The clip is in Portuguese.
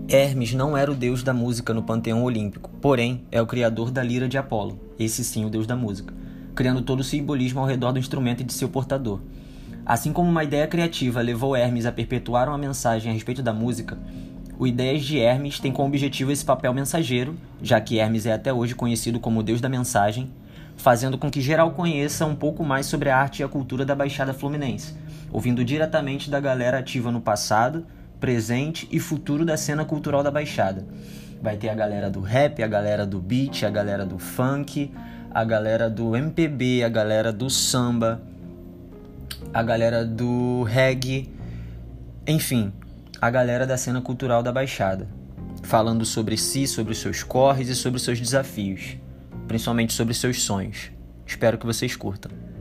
Hermes não era o deus da música no panteão olímpico, porém é o criador da lira de Apolo, esse sim o deus da música, criando todo o simbolismo ao redor do instrumento e de seu portador. Assim como uma ideia criativa levou Hermes a perpetuar uma mensagem a respeito da música, o Ideias de Hermes tem como objetivo esse papel mensageiro, já que Hermes é até hoje conhecido como o deus da mensagem, fazendo com que geral conheça um pouco mais sobre a arte e a cultura da Baixada Fluminense, ouvindo diretamente da galera ativa no passado, presente e futuro da cena cultural da Baixada. Vai ter a galera do rap, a galera do beat, a galera do funk, a galera do MPB, a galera do samba, a galera do reggae, enfim, a galera da cena cultural da Baixada, falando sobre si, sobre os seus corres e sobre os seus desafios, principalmente sobre os seus sonhos. Espero que vocês curtam.